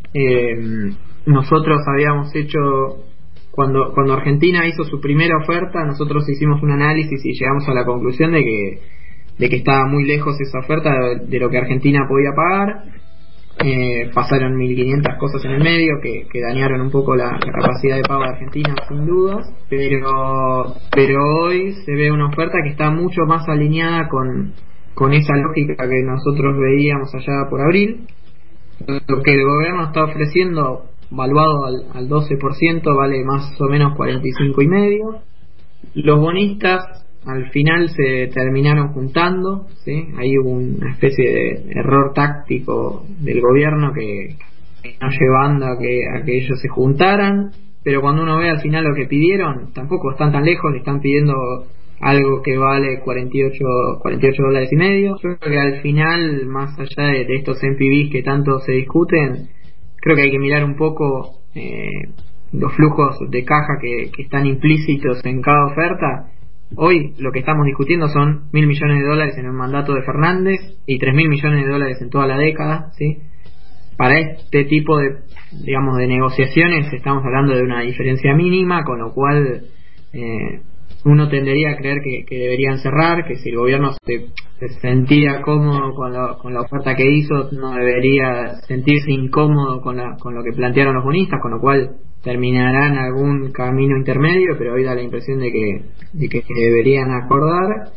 Nosotros habíamos hecho, cuando Argentina hizo su primera oferta, nosotros hicimos un análisis y llegamos a la conclusión de que estaba muy lejos esa oferta de lo que Argentina podía pagar. Pasaron 1500 cosas en el medio que dañaron un poco la capacidad de pago de Argentina, sin dudas, pero hoy se ve una oferta que está mucho más alineada con esa lógica que nosotros veíamos allá por abril. Lo que el gobierno está ofreciendo, valuado al 12%, vale más o menos 45,5. Los bonistas al final se terminaron juntando, ¿sí? Ahí hubo una especie de error táctico del gobierno que no llevando a que ellos se juntaran, pero cuando uno ve al final lo que pidieron, tampoco están tan lejos, le están pidiendo algo que vale 48 dólares y medio. Yo creo que al final, más allá de estos NPVs que tanto se discuten, creo que hay que mirar un poco los flujos de caja que están implícitos en cada oferta. Hoy lo que estamos discutiendo son $1.000 millones en el mandato de Fernández y $3.000 millones en toda la década, ¿sí? Para este tipo de negociaciones estamos hablando de una diferencia mínima, con lo cual uno tendería a creer que deberían cerrar, que si el gobierno se sentía cómodo con la oferta que hizo, no debería sentirse incómodo con lo que plantearon los bonistas, con lo cual terminarán algún camino intermedio, pero hoy da la impresión de que deberían acordar.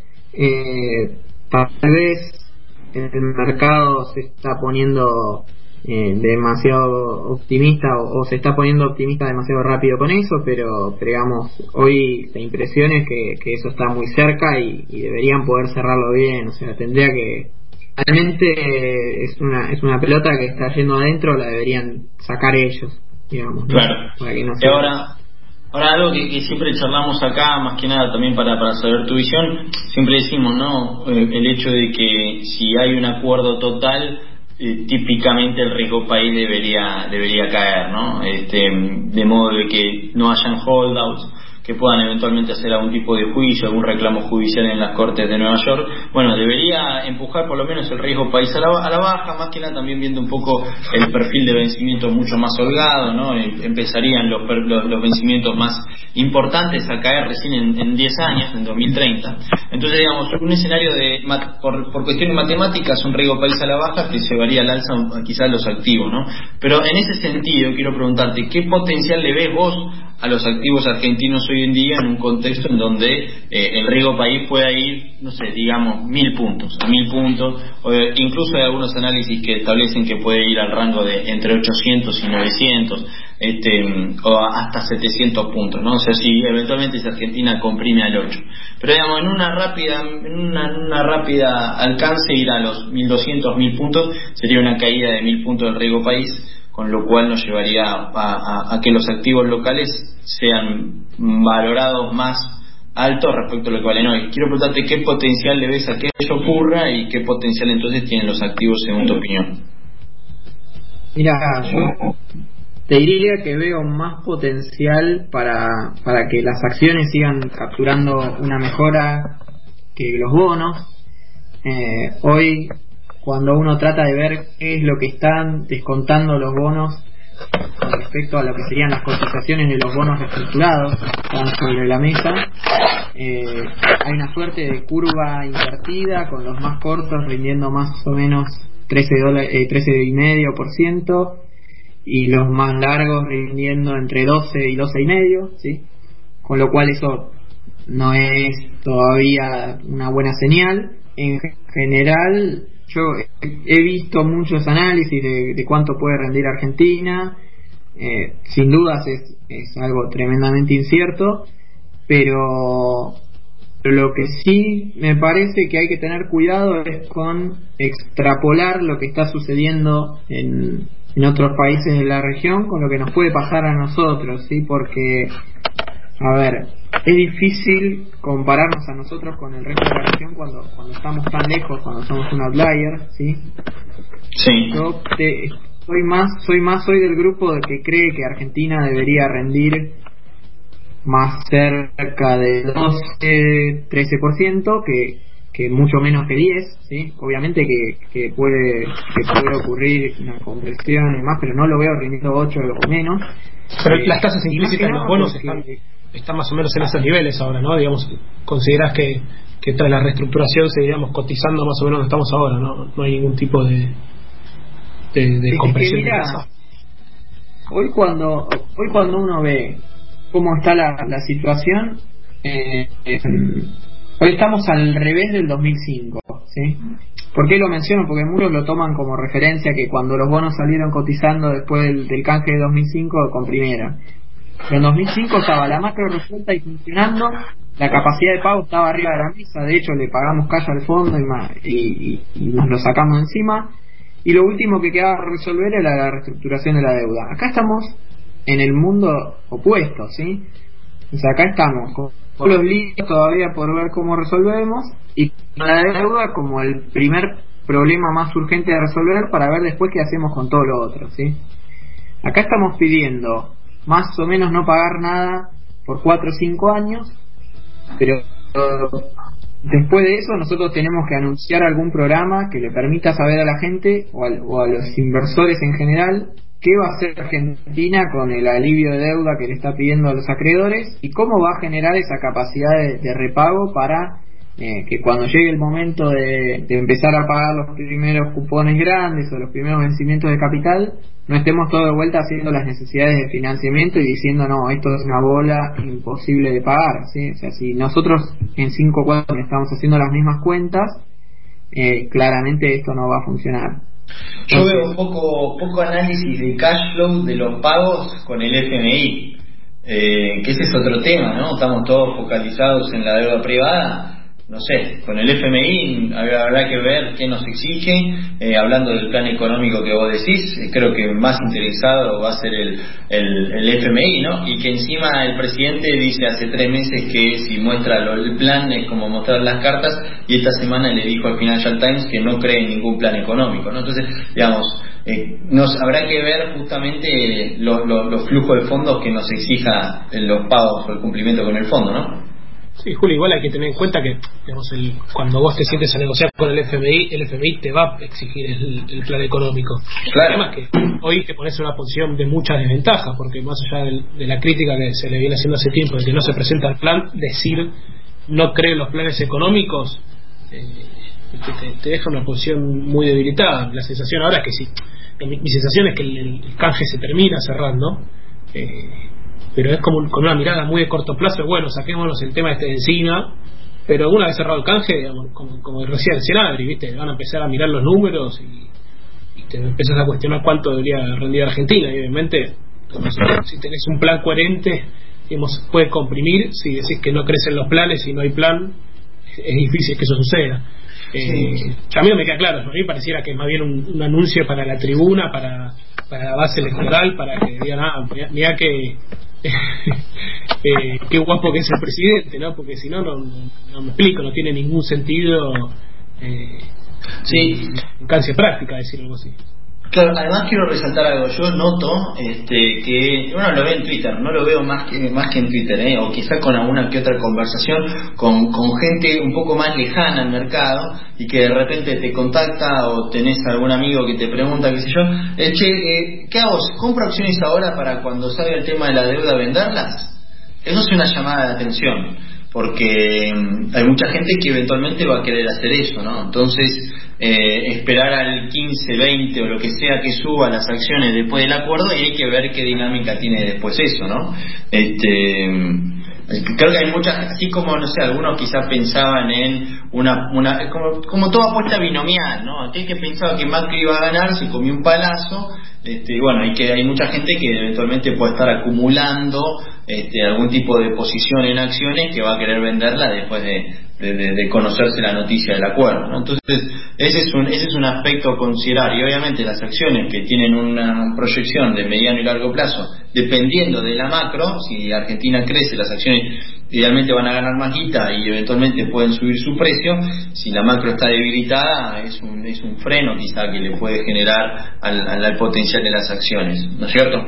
Tal vez el mercado se está poniendo demasiado optimista o se está poniendo optimista demasiado rápido con eso, pero digamos, hoy la impresión es que eso está muy cerca y deberían poder cerrarlo bien. O sea, tendría que, realmente es una pelota que está yendo adentro, la deberían sacar ellos, digamos, ¿no? Claro. Para que no y ahora algo que siempre charlamos acá, más que nada también para saber tu visión, siempre decimos, ¿no? El hecho de que si hay un acuerdo total, típicamente el riesgo país debería caer, ¿no? De modo de que no hayan holdouts que puedan eventualmente hacer algún tipo de juicio, algún reclamo judicial en las Cortes de Nueva York. Bueno, debería empujar por lo menos el riesgo país a la baja, más que nada también viendo un poco el perfil de vencimiento mucho más holgado, ¿no? Empezarían los vencimientos más importantes a caer recién en 10 años, en 2030. Entonces, digamos, un escenario por cuestiones matemáticas, un riesgo país a la baja que llevaría al alza quizás los activos, ¿no? Pero en ese sentido, quiero preguntarte, ¿qué potencial le ves vos a los activos argentinos hoy en día en un contexto en donde el riesgo país pueda ir, no sé, digamos, 1.000 puntos, o incluso hay algunos análisis que establecen que puede ir al rango de entre 800 y 900, o hasta 700 puntos, ¿no? O sea, si eventualmente si Argentina comprime al 8. Pero digamos, en una rápida alcance ir a los 1.200, 1.000 puntos, sería una caída de 1.000 puntos del riesgo país, con lo cual nos llevaría a que los activos locales sean valorados más altos respecto a lo que valen hoy. Quiero preguntarte qué potencial le ves a que eso ocurra y qué potencial entonces tienen los activos según tu opinión. Mira, yo te diría que veo más potencial para que las acciones sigan capturando una mejora que los bonos. Hoy, cuando uno trata de ver qué es lo que están descontando los bonos con respecto a lo que serían las cotizaciones de los bonos reestructurados que están sobre la mesa, hay una suerte de curva invertida, con los más cortos rindiendo más o menos 13,5%, y los más largos rindiendo entre 12 y 12,5, ¿sí? Con lo cual eso no es todavía una buena señal. En general, yo he visto muchos análisis de cuánto puede rendir Argentina. Sin dudas es algo tremendamente incierto, pero lo que sí me parece que hay que tener cuidado es con extrapolar lo que está sucediendo en otros países de la región con lo que nos puede pasar a nosotros, ¿sí? Porque, a ver, es difícil compararnos a nosotros con el resto de la región cuando estamos tan lejos, cuando somos un outlier, ¿sí? Sí. Yo soy del grupo de que cree que Argentina debería rendir más cerca de 12-13%, que mucho menos que 10, ¿sí? Obviamente que puede ocurrir una conversión y más, pero no lo veo rindiendo 8 o menos. Pero las tasas implícitas en los bonos están más o menos en esos niveles ahora, ¿no? Digamos, considerás que tras la reestructuración seguiríamos cotizando más o menos donde estamos ahora, ¿no? No hay ningún tipo de compresión de tasa. Hoy cuando uno ve cómo está la situación, hoy estamos al revés del 2005, ¿sí? ¿Por qué lo menciono? Porque muchos lo toman como referencia que cuando los bonos salieron cotizando después del canje de 2005 con primera. Pero en 2005 estaba la macro resuelta y funcionando, la capacidad de pago estaba arriba de la mesa, de hecho le pagamos cash al fondo y nos lo sacamos encima, y lo último que quedaba por resolver era la reestructuración de la deuda. Acá estamos en el mundo opuesto, ¿sí? O sea, acá estamos con los líos todavía por ver cómo resolvemos, y con la deuda como el primer problema más urgente de resolver para ver después qué hacemos con todo lo otro, ¿sí? Acá estamos pidiendo más o menos no pagar nada por 4 o 5 años, pero después de eso nosotros tenemos que anunciar algún programa que le permita saber a la gente o a los inversores en general qué va a hacer Argentina con el alivio de deuda que le está pidiendo a los acreedores y cómo va a generar esa capacidad de repago para que cuando llegue el momento de empezar a pagar los primeros cupones grandes o los primeros vencimientos de capital, no estemos todo de vuelta haciendo las necesidades de financiamiento y diciendo no, esto es una bola imposible de pagar, ¿sí? O sea, si nosotros en 5 o 4 estamos haciendo las mismas cuentas, claramente esto no va a funcionar. Yo veo un poco análisis de cash flow de los pagos con el FMI, que ese es otro tema, ¿no? Estamos todos focalizados en la deuda privada. No sé, con el FMI habrá que ver qué nos exige. Hablando del plan económico que vos decís, creo que más interesado va a ser el FMI, ¿no? Y que encima el presidente dice hace 3 meses que si muestra el plan es como mostrar las cartas, y esta semana le dijo al Financial Times que no cree en ningún plan económico, ¿no? Entonces, digamos, habrá que ver justamente los flujos de fondos que nos exija los pagos o el cumplimiento con el fondo, ¿no? Sí, Julio, igual hay que tener en cuenta que, digamos, cuando vos te sientes a negociar con el FMI te va a exigir el plan económico. Claro. Además que hoy te pones en una posición de mucha desventaja, porque más allá de la crítica que se le viene haciendo hace tiempo de que no se presenta el plan, decir no creo en los planes económicos te deja en una posición muy debilitada. La sensación ahora es que mi sensación es que el canje se termina cerrando, pero es como con una mirada muy de corto plazo. Bueno, saquémonos el tema de encima, pero alguna vez cerrado el canje, digamos, como decía el Senadri, ¿viste? Van a empezar a mirar los números y te empiezas a cuestionar cuánto debería rendir Argentina, y obviamente si tenés un plan coherente, digamos, puede comprimir. Si decís que no crecen los planes y no hay plan, es difícil que eso suceda. A mí no me queda claro, a mí pareciera que es más bien un anuncio para la tribuna, para la base electoral, para que digan, mirá que qué guapo que es el presidente, ¿no? Porque si no me explico, no tiene ningún sentido cancia práctica decir algo así. Claro, además quiero resaltar algo. Yo noto que uno lo ve en Twitter, no lo veo más que en Twitter, o quizá con alguna que otra conversación con gente un poco más lejana al mercado, y que de repente te contacta o tenés algún amigo que te pregunta, qué sé yo, ¿qué hago? ¿Compro acciones ahora para cuando salga el tema de la deuda venderlas? Eso es una llamada de atención, porque hay mucha gente que eventualmente va a querer hacer eso, ¿no? Entonces esperar al 15, 20 o lo que sea que suba las acciones después del acuerdo, y hay que ver qué dinámica tiene después eso, ¿no? Creo que hay muchas, así como, no sé, algunos quizás pensaban en como toda apuesta binomial, ¿no? Aquel que pensaba que Macri iba a ganar se comió un palazo, bueno, hay mucha gente que eventualmente puede estar acumulando algún tipo de posición en acciones que va a querer venderla después de conocerse la noticia del acuerdo, ¿no? Entonces ese es un aspecto a considerar, y obviamente las acciones que tienen una proyección de mediano y largo plazo, dependiendo de la macro, si Argentina crece, las acciones idealmente van a ganar más guita y eventualmente pueden subir su precio. Si la macro está debilitada, es un freno quizá que le puede generar al potencial de las acciones, ¿no es cierto?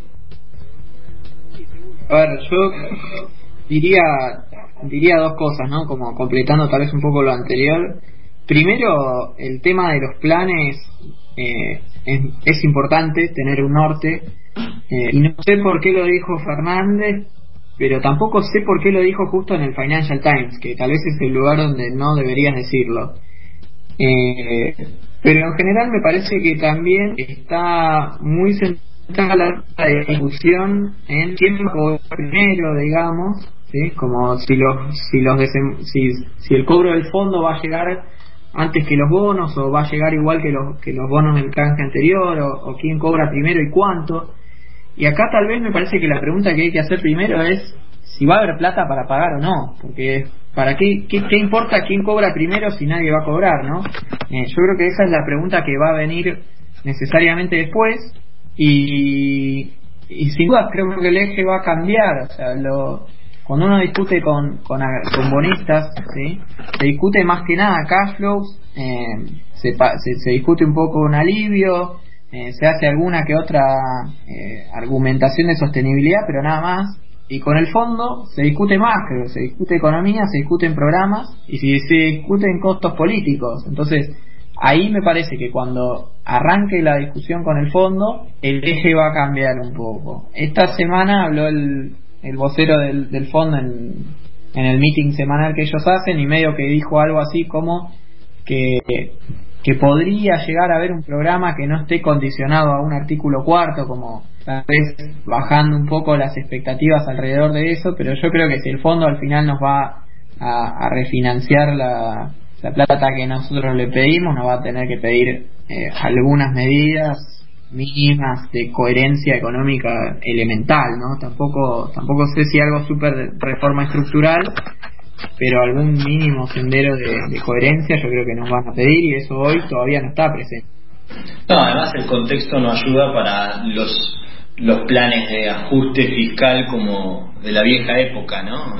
A ver, yo diría dos cosas, ¿no? Como completando tal vez un poco lo anterior. Primero, el tema de los planes, es importante tener un norte, y no sé por qué lo dijo Fernández, pero tampoco sé por qué lo dijo justo en el Financial Times, que tal vez es el lugar donde no deberías decirlo. Pero en general me parece que también está muy centrada la discusión en quién va a cobrar primero, digamos, ¿sí? Como si el cobro del fondo va a llegar antes que los bonos, o va a llegar igual que los bonos del canje anterior, o quién cobra primero y cuánto. Y acá tal vez me parece que la pregunta que hay que hacer primero es si va a haber plata para pagar o no, porque ¿para qué importa quién cobra primero si nadie va a cobrar, ¿no? Yo creo que esa es la pregunta que va a venir necesariamente después, y sin duda creo que el eje va a cambiar. O sea, cuando uno discute con bonistas, ¿sí? Se discute más que nada cash flows, se discute un poco un alivio, se hace alguna que otra argumentación de sostenibilidad, pero nada más. Y con el fondo se discute más, creo, se discute economía, se discuten programas, y se discuten costos políticos. Entonces ahí me parece que cuando arranque la discusión con el fondo, el eje va a cambiar un poco. Esta semana habló el vocero del fondo en el meeting semanal que ellos hacen, y medio que dijo algo así como que podría llegar a haber un programa que no esté condicionado a un artículo cuarto, como tal vez bajando un poco las expectativas alrededor de eso. Pero yo creo que si el fondo al final nos va a refinanciar la plata que nosotros le pedimos, nos va a tener que pedir algunas medidas mínimas de coherencia económica elemental, ¿no? Tampoco sé si algo súper de reforma estructural, pero algún mínimo sendero de coherencia yo creo que nos van a pedir, y eso hoy todavía no está presente. No, además el contexto no ayuda para los planes de ajuste fiscal como de la vieja época, ¿no?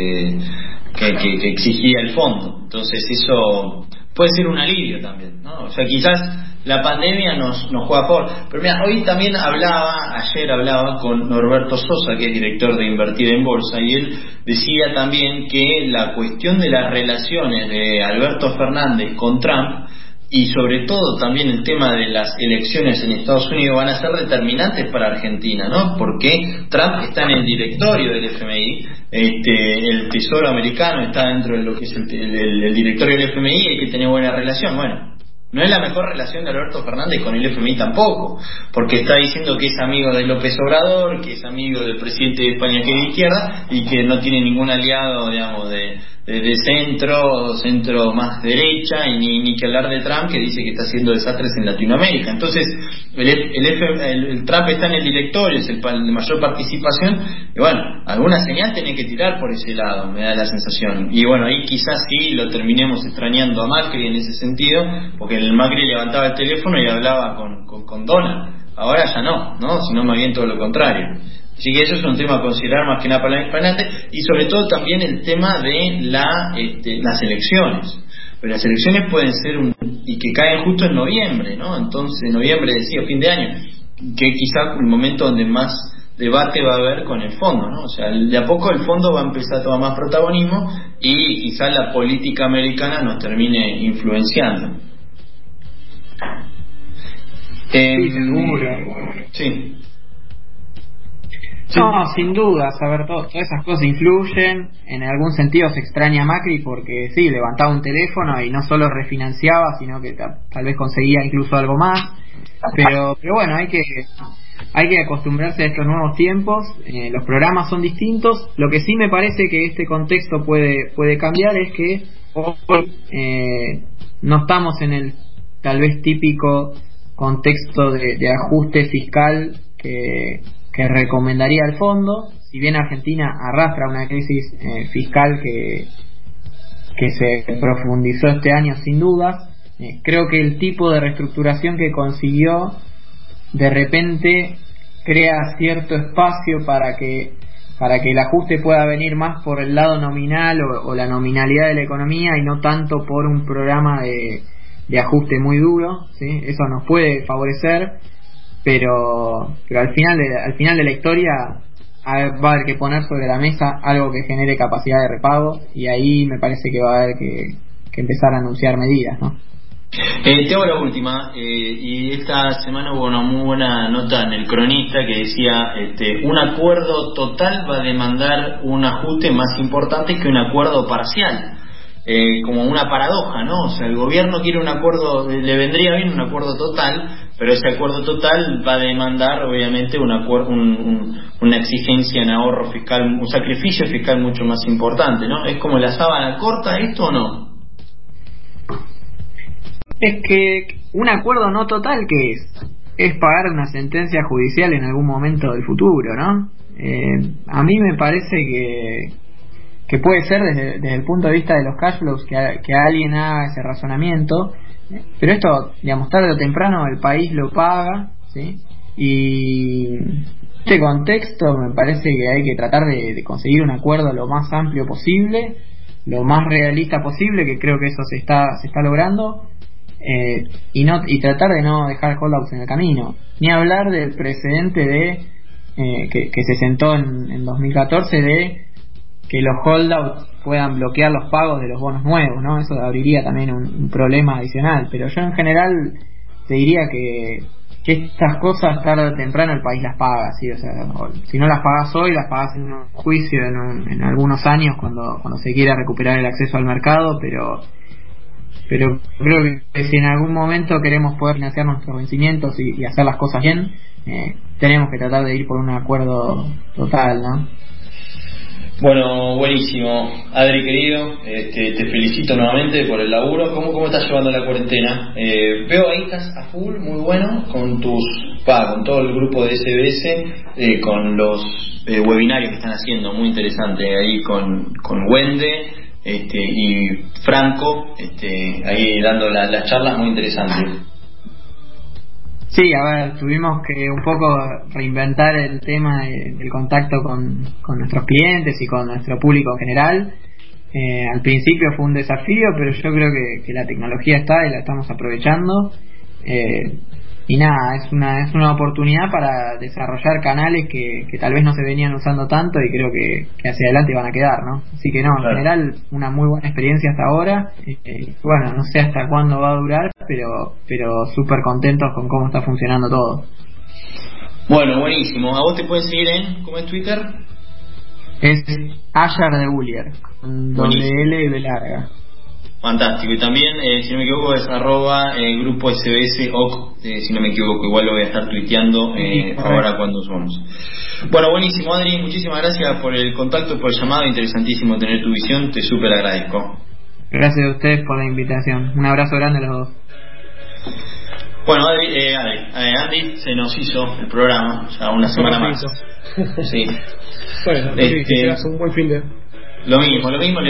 Que exigía el fondo. Entonces eso puede ser un alivio también, ¿no? O sea, quizás la pandemia nos juega a favor. Pero mira, ayer hablaba con Norberto Sosa, que es director de Invertir en Bolsa, y él decía también que la cuestión de las relaciones de Alberto Fernández con Trump, y sobre todo también el tema de las elecciones en Estados Unidos, van a ser determinantes para Argentina, ¿no? Porque Trump está en el directorio del FMI, el Tesoro americano está dentro de lo que es el directorio del FMI, y hay que tener buena relación. Bueno, no es la mejor relación de Alberto Fernández con el FMI tampoco, porque está diciendo que es amigo de López Obrador, que es amigo del presidente de España, que es de izquierda, y que no tiene ningún aliado, digamos, de centro más derecha, y ni que hablar de Trump, que dice que está haciendo desastres en Latinoamérica. Entonces el Trump está en el directorio, es el de mayor participación, y bueno, alguna señal tiene que tirar por ese lado, me da la sensación. Y bueno, ahí quizás sí lo terminemos extrañando a Macri en ese sentido, porque el Macri levantaba el teléfono y hablaba con Donald. Ahora ya no, sino más bien todo lo contrario. Así que eso es un tema a considerar más que nada para adelante, y sobre todo también el tema de las elecciones. Pero las elecciones pueden ser y que caen justo en noviembre, ¿no? Entonces, noviembre, decía, fin de año, que quizá el momento donde más debate va a haber con el fondo, ¿no? O sea, de a poco el fondo va a empezar a tomar más protagonismo, y quizá la política americana nos termine influenciando. Sí, seguro. Sí. No, sin duda, saber todas esas cosas influyen. En algún sentido se extraña a Macri porque sí, levantaba un teléfono y no solo refinanciaba, sino que tal vez conseguía incluso algo más. Pero bueno, hay que acostumbrarse a estos nuevos tiempos. Los programas son distintos. Lo que sí me parece que este contexto puede cambiar es que hoy no estamos en el tal vez típico contexto de ajuste fiscal que recomendaría el fondo. Si bien Argentina arrastra una crisis fiscal que se profundizó este año sin dudas, creo que el tipo de reestructuración que consiguió de repente crea cierto espacio para que el ajuste pueda venir más por el lado nominal o la nominalidad de la economía y no tanto por un programa de ajuste muy duro, ¿sí? Eso nos puede favorecer, pero al final de la historia va a haber que poner sobre la mesa algo que genere capacidad de repago, y ahí me parece que va a haber que empezar a anunciar medidas, ¿no? Te hago la última, y esta semana hubo una muy buena nota en El Cronista que decía un acuerdo total va a demandar un ajuste más importante que un acuerdo parcial, como una paradoja, ¿no? O sea, el gobierno quiere un acuerdo, le vendría bien un acuerdo total, pero ese acuerdo total va a demandar obviamente una exigencia en ahorro fiscal, un sacrificio fiscal mucho más importante, ¿no? ¿Es como la sábana corta esto o no? Es que un acuerdo no total, ¿qué es pagar una sentencia judicial en algún momento del futuro, ¿no? A mí me parece que puede ser desde el punto de vista de los cash flows que alguien haga ese razonamiento, pero esto, digamos, tarde o temprano el país lo paga, ¿sí? Y en este contexto me parece que hay que tratar de conseguir un acuerdo lo más amplio posible, lo más realista posible, que creo que eso se está logrando. Y tratar de no dejar holdouts en el camino, ni hablar del precedente de que se sentó en 2014 de que los holdouts puedan bloquear los pagos de los bonos nuevos, ¿no? Eso abriría también un problema adicional, pero yo en general te diría que estas cosas tarde o temprano el país las paga, ¿sí? O sea, si no las pagas hoy, las pagas en un juicio en algunos años cuando se quiera recuperar el acceso al mercado, pero creo que si en algún momento queremos poder financiar nuestros vencimientos y hacer las cosas bien, tenemos que tratar de ir por un acuerdo total, ¿no? Bueno, buenísimo. Adri, querido, te felicito nuevamente por el laburo. ¿Cómo estás llevando la cuarentena? Veo ahí estás a full, muy bueno, con con todo el grupo de SBS, con los webinarios que están haciendo, muy interesante, ahí con Wende y Franco, ahí dando las charlas muy interesantes. Sí, a ver, tuvimos que un poco reinventar el tema del contacto con nuestros clientes y con nuestro público en general. Al principio fue un desafío, pero yo creo que la tecnología está y la estamos aprovechando. Y nada, es una oportunidad para desarrollar canales que tal vez no se venían usando tanto y creo que hacia adelante van a quedar, ¿no? Así que no, claro. En general una muy buena experiencia hasta ahora. Bueno, no sé hasta cuándo va a durar, pero súper contentos con cómo está funcionando todo. Bueno, buenísimo. ¿A vos te pueden seguir ¿cómo es Twitter? Es Ayar de Bullier, con doble L y B larga. Fantástico. Y también, si no me equivoco, es @grupo SBS OC, si no me equivoco, igual lo voy a estar tuiteando ahora cuando somos. Bueno, buenísimo, Adri, muchísimas gracias por el contacto, por el llamado, interesantísimo tener tu visión, te súper agradezco. Gracias a ustedes por la invitación, un abrazo grande a los dos. Bueno, Andy, se nos hizo el programa, ya una semana más. Sí. Bueno, que tengas un buen fin de... Lo mismo,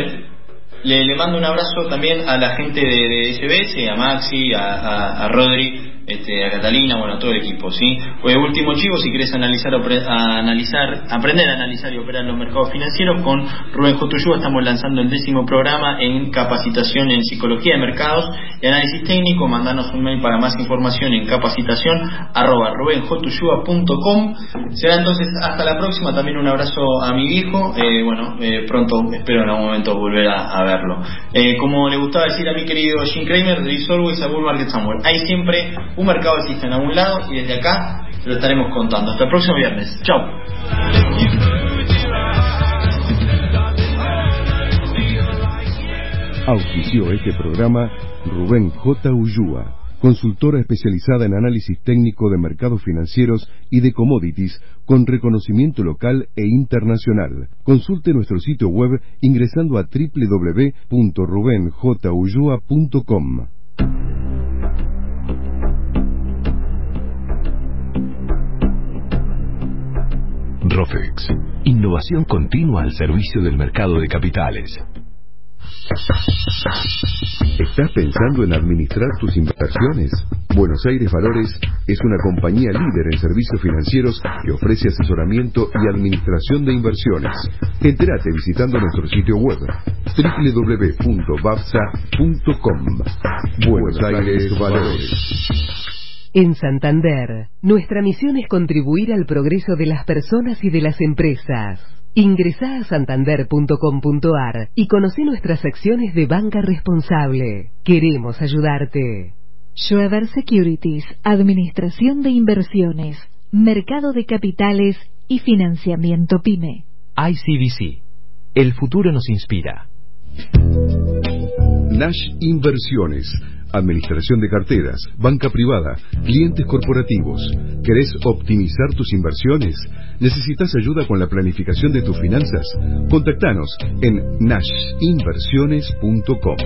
le mando un abrazo también a la gente de SBS, a Maxi, a Rodri, a Catalina, bueno, a todo el equipo, ¿sí? Pues último chivo, si querés aprender a analizar y operar los mercados financieros, con Rubén J. Ulloa estamos lanzando el 10º programa en capacitación en psicología de mercados y análisis técnico. Mandanos un mail para más información en capacitación@rubenjulloa.com. Será entonces hasta la próxima. También un abrazo a mi viejo, pronto espero en algún momento volver a verlo. Como le gustaba decir a mi querido Jim Cramer, there is always a bull market somewhere. Hay siempre un mercado alcista en algún lado y desde acá lo estaremos contando. Hasta el próximo viernes. Chao. Auspició este programa Rubén J. Ullúa, consultora especializada en análisis técnico de mercados financieros y de commodities con reconocimiento local e internacional. Consulte nuestro sitio web ingresando a www.rubenjullua.com. Rofex, innovación continua al servicio del mercado de capitales. ¿Estás pensando en administrar tus inversiones? Buenos Aires Valores es una compañía líder en servicios financieros que ofrece asesoramiento y administración de inversiones. Entérate visitando nuestro sitio web www.bapsa.com. Buenos Aires Valores. En Santander, nuestra misión es contribuir al progreso de las personas y de las empresas. Ingresá a santander.com.ar y conoce nuestras secciones de banca responsable. Queremos ayudarte. Schroeder Securities, Administración de Inversiones, Mercado de Capitales y Financiamiento PYME. ICBC. El futuro nos inspira. Nash Inversiones, administración de carteras, banca privada, clientes corporativos. ¿Querés optimizar tus inversiones? ¿Necesitas ayuda con la planificación de tus finanzas? Contactanos en nashinversiones.com.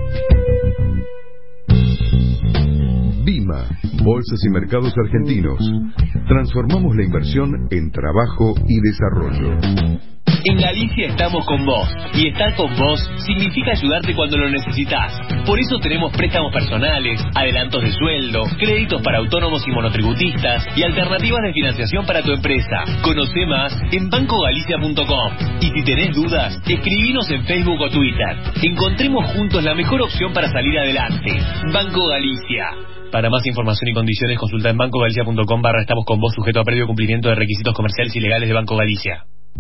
BIMA, Bolsas y Mercados Argentinos. Transformamos la inversión en trabajo y desarrollo. En Galicia estamos con vos, y estar con vos significa ayudarte cuando lo necesitas. Por eso tenemos préstamos personales, adelantos de sueldo, créditos para autónomos y monotributistas y alternativas de financiación para tu empresa. Conoce más en bancogalicia.com y si tenés dudas, escribinos en Facebook o Twitter. Encontremos juntos la mejor opción para salir adelante. Banco Galicia. Para más información y condiciones consulta en bancogalicia.com/estamos con vos, sujeto a previo cumplimiento de requisitos comerciales y legales de Banco Galicia.